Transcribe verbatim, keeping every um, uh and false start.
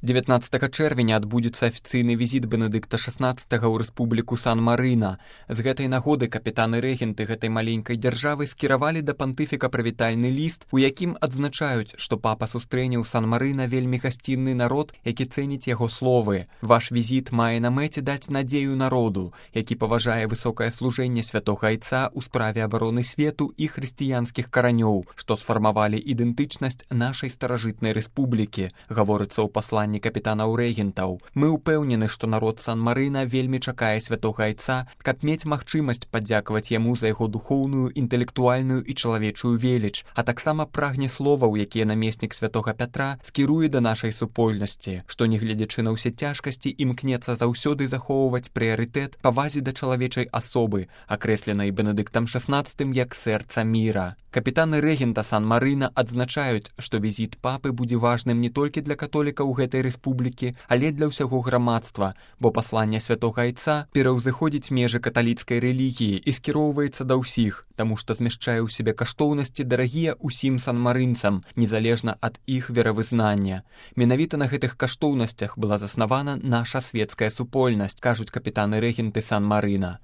дзевятнаццатага чэрвеня адбудзецца афіцыйны візіт Бенедыкта шаснаццатага ў рэспубліку Сан-Марына. З гэтай нагоды капітаны-рэгенты гэтай маленькай дзяржавы скіравалі да пантыфіка прывітальны ліст, у якім адзначаюць, што папа сустрэне ў Сан-Марына вельмі гасцінны народ, які цэніць яго словы. Ваш візіт мае на мэце даць надзею народу, які паважае высокае служэнне святога айца ў справе абароны свету і хрысціянскіх каранёў, што сфармавалі ідэнтычнасць нашай старажытнай рэспублікі, гаворыцца ў пасланні капітанаў-рэгентаў. Мы ўпэўнены, што народ Сан-Марына вельмі чакае святога айца, каб мець магчымасць падзякаваць яму за яго духоўную, інтэлектуальную і чалавечую веліч, а таксама прагне словаў, якія намеснік святога Пятра скіруе да нашай супольнасці, што, нягледзячы на ўсе цяжкасці, імкнецца заўсёды захоўваць прыярытэт павазе да чалавечай асобы, акрэсленай Бенедыктам шаснаццатым як сэрца міра. Капітаны рэгента Сан-Марына адзначаюць, што візіт папы будзе важным не толькі для католікаў гэтай рэспублікі, але для ўсяго грамадства, бо пасланне святога айца пераўзыходзіць межы каталіцкай рэлігіі і скіроўваецца да ўсіх, таму што змяшчае ў сябе каштоўнасці дарагія ўсім санмарынцам, незалежна ад іх веравызнання. Менавіта на гэтых каштоўнасцях была заснавана наша светская супольнасць, кажуць капітаны рэгенты Сан-Марына.